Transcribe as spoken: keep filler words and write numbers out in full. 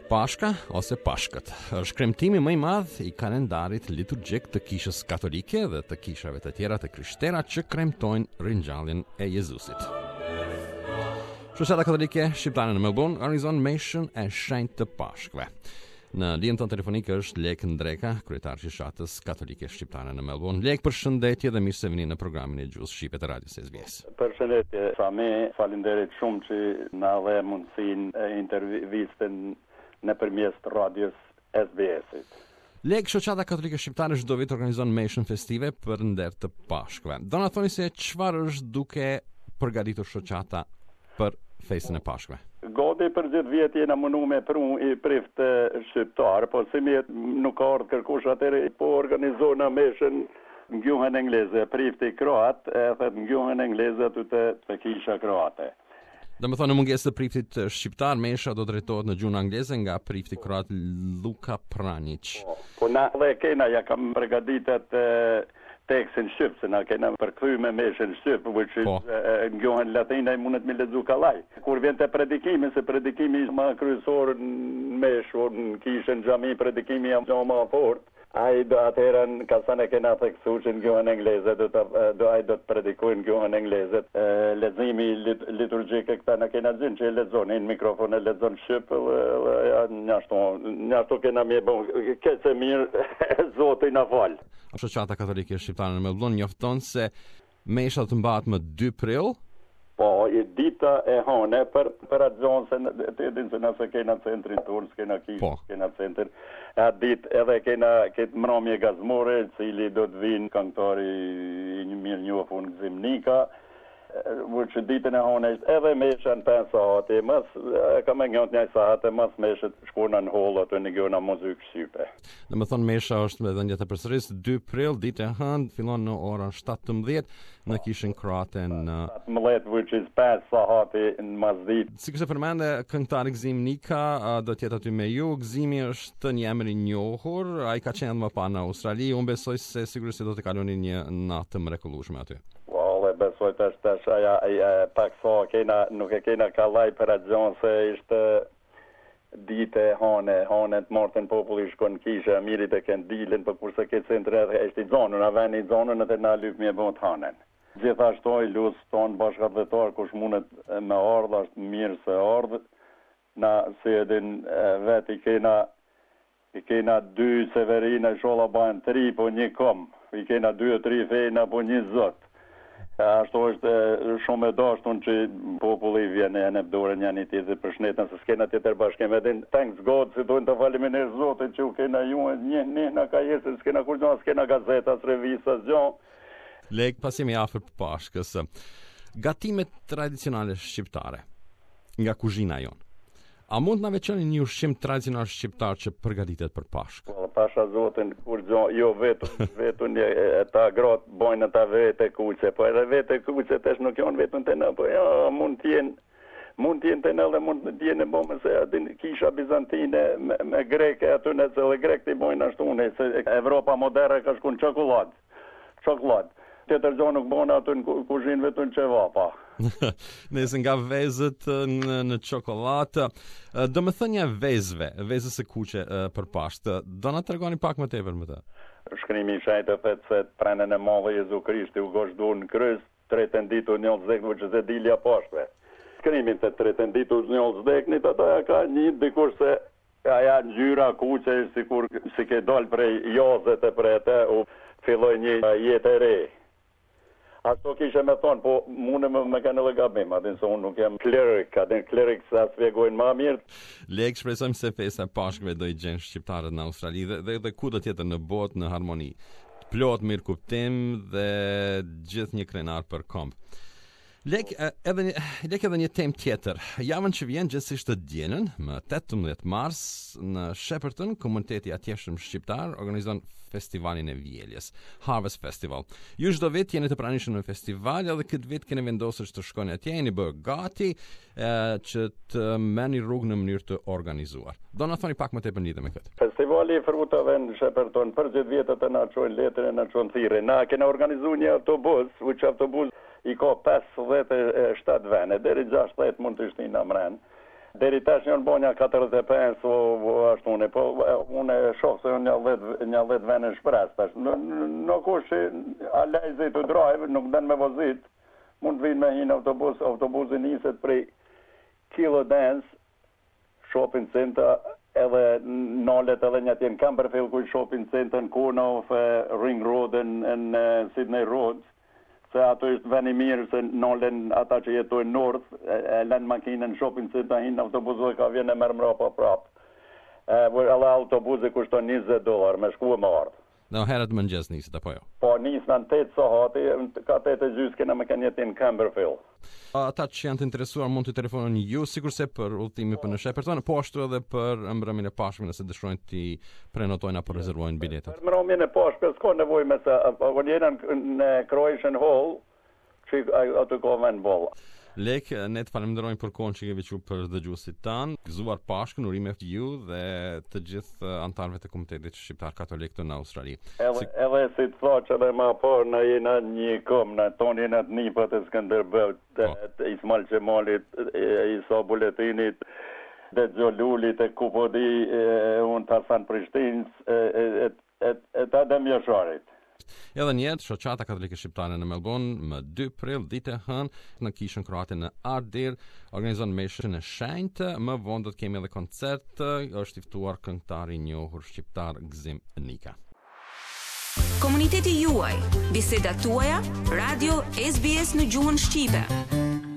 Pashka ose Pashkët është kremtimi më i madh i kalendarit liturgjik të Kishës Katolike dhe të kishave të tjera të krishterë që kremtojnë ringjalljen e Jezusit. Shoqata Katolike Shqiptare në Melbourne organizon meshën e shenjtë të Pashkëve. Në lidhjen tonë telefonike është Lek Ndreka, kryetar i Shoqatës Katolike Shqiptare në Melbourne. Lek, përshëndetje dhe mirë se vini në programin e Gjuhës Shqipe të Radios S B S. Përshëndetje, Sami, faleminderit shumë që na dhe mundësinë e intervistën nëpërmjet radios S B S-it. Lek, Shoqata Katolike Shqiptare çdo vit organizon meshën festive për nder të Pashkëve. Do na thoni se çfarë është duke përgatitur shoqata për festën e Pashkëve? Gati për gjithë vjet jena mundu me pru i prift shqiptar, po si me nuk ka ardhur kërkush atëre, po organizojna meshën në gjuhën angleze, prifti kroat, e thët në gjuhën angleze të të kisha kroate. Dhe më thonë, në mungesë të priftit shqiptar, mesha do drejtohet në gjuhën angleze nga prifti kroat Luka Pranic. Po, po na dhe kena ja kam përgatitet tekstin shqip, se na kena përkthy me meshën shqip, which is Po. në gjuhën latine mundet me lexu kallaj. Kur vjen te predikimi, se predikimi është më kryesor në meshë, në kishën xhami, predikimi jam më fort. Ai do atëherën ka sa ne kena theksu që në gjuhën angleze do të do ai do të predikojë në gjuhën angleze. Leximi lit, liturgjik e këta na kena zënë që lexon në mikrofon e lexon shqip, ja njashtu njashtu kena më bon kësë mirë Zoti na fal. Shoqata Katolike Shqiptare në Melbourne njofton se mesha të mbahet më dy prill. Po, i dita e hone për për atë zonë se të dinë se nëse kena centrin tonë, s'kena kishë, Po. kena centrin. E atë ditë edhe kena këtë mramje gazmore, cili do të vinë këngëtari i një mirë njohur në Zimnika, që ditën e hone ishte edhe mesha në pesë sahate, mas, ka me njët një sahate, mas meshet shkona në hollë atë në gjona muzikë shqype. Dhe më thonë, mesha është me dhënjë të përsëris dy prill, ditë e hënë, fillon në orën shtatëmbëdhjetë në kishën kroate në shtatëmbëdhjetë, which is pesë sahate në masditë. Sikur se përmende këngëtari Gzim Nika, uh, do të jetë aty me ju. Gzimi është një emër i njohur, ai ka qenë më parë në Australi. Unë besoj se sigurisht do të kaloni një natë të mrekullueshme aty. Well, e besoj tash tash aja, aja pak sa kena nuk e kena kallaj për atë gjonë se ishte dite hane, hane të martën populli shkon kishe, mirit e kënë dilin, për kurse këtë centre edhe ishte i zonën, a veni i zonën edhe na lyp mje bon të hanen. Gjithashtu i lusë tonë bashkat vetar, kush mundet me ardhë, është mirë se ardhë, na se edhin vet i kena, i kena dy severina, shola bajnë tri po një kom, i kena dy o tri fejna po një zotë. Ashtu është shumë e dashtun që populli vjen e në dorë një një tjetër për shnetën, se s'kena tjetër bashkem edhe thanks God, si dojnë të faleminderit Zotit që u kena ju një një në ka jesë, s'kena kur gjonë, s'kena gazeta, s'revisa, s'gjonë. Lek, pas jemi afër Pashkës, gatimet tradicionale shqiptare nga kuzhina jonë. A mund na veçoni një ushqim tradicional shqiptar që përgatitet për Pashkë? Po, pasha Zotin, kur gjo, jo vetëm, vetëm e, e ta gratë bojnë ata vete kuqe, po edhe vete kuqe tesh nuk janë vetëm të në, po ja, mund t'jenë, mund t'jenë të në dhe mund t'jenë e bomë se adin kisha bizantine me, me greke aty në se dhe grek t'i bojnë ashtu në, se Evropa moderne ka shku në çokoladë, çokoladë. Tjetër gjo nuk bojnë aty në kuzhinë vetëm në qevapa. Nëse nga vezët në, në çokoladë, do më thënja vezve, vezës e kuqe për Pashkë, do na tregoni pak më tepër më të? Shkrimi i shenjtë thotë se prenën e madhe Jezu Krishti u goshdor në kryq, tretën ditë u njoll zdek, që se dilja Pashkëve. Shkrimi se tretën ditë u njoll zdeknit, ata ka një dikur se aja ngjyra kuqe sikur si ke dal prej jazet e prej atë u filloi një jetë e re. Ashtu kishe me thonë, po mune me, me kanë edhe gabim, atin se unë nuk jam klerik, atin klerik sa svegojnë ma mirë. Lek, shpresojmë se festa e Pashkëve do i gjenë shqiptarët në Australi dhe, dhe, dhe ku do tjetër në botë në harmoni. Plot mirë kuptim dhe gjithë një krenar për këmbë. Lek, edhe një, lek edhe një temë tjetër. Javën që vjen gjithsesi të dielën, më tetëmbëdhjetë mars, në Shepparton, komuniteti atjeshëm shqiptar organizon festivalin e vjeljes, Harvest Festival. Ju çdo vit jeni të pranishëm në festival, edhe këtë vit keni vendosur të shkoni atje, jeni bërë gati e, që të merrni rrugë në mënyrë të organizuar. Do na thoni pak më tepër lidhur me këtë. Festivali i frutave në Shepparton për gjithë vjetët e na çojnë letrën, na çojnë thirrje. Na kena organizuar një autobus, which autobus i ka pesëdhjetë e shtatë vende, deri gjashtëdhjetë mund të shtin në mren. Deri tash janë bonja katërdhjetë e pesë o ashtu unë, po unë shoh se një dhjetë një dhjetë vende shpres tash. Nuk kush a lejzi të drive, nuk den me vozit. Mund të vinë me hin autobus, autobusi niset prej Kilo Dance shopping center edhe nalet edhe një tjenë Camberfield ku shopping center në Kurnauf, Ring Road në Sydney Road. Se ato është veni mirë se nalen ata që jetojnë nord, e lënë makinën shopping center hinë autobusi ka vjen e merr mrapa prap. Edhe autobusi kushton njëzet dollar me shku e marrë. Në herët mëngjes niset apo jo? Po nis në tetë sahati, ka tetë e gjys kena me kanë jetin Camberfield. Ata që janë të interesuar mund të telefonojnë ju sigurisht për udhëtimi për në Shepperton, po ashtu edhe për mbrëmjen e pashme nëse dëshirojnë të prenotojnë apo rezervojnë biletat. Për mbrëmjen e pashme s'ka nevojë me sa apo jena në Croatian Hall, që ato kanë bolla. Lek, ne të falenderojmë për kohën që kemi qenë për dëgjuesit tanë. Gëzuar Pashkën, urime të ju dhe të gjithë anëtarëve të Komitetit Shqiptar Katolik të në Australi. Edhe si, edhe si të thotë edhe më parë në jena një kom, në tonë jena të nipët e Skënderbeu, të Ismail Qemalit, Isa Buletinit, dhe Gjollulit, e Kupodi, unë Tarsan Prishtinës, e të Adem Jasharit. Edhe njetë, shoqata katolike shqiptare në Melbourne, më dy prill, ditë e hënë, në kishën kroate në Ardir, organizon meshën e shenjtë, më vonë do të kemi edhe koncert, është i ftuar këngëtari i njohur shqiptar Gzim Nika. Komuniteti juaj, bisedat tuaja, radio S B S në gjuhën shqipe.